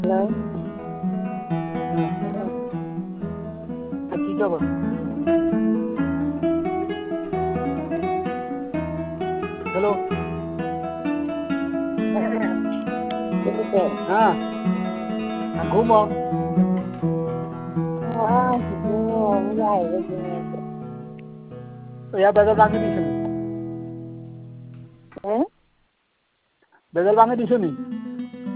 কি খবর? হ্যালো, হ্যাঁ ঘুমো या बेदल भांगी दिसुनी बेदल भांगी दिसुनी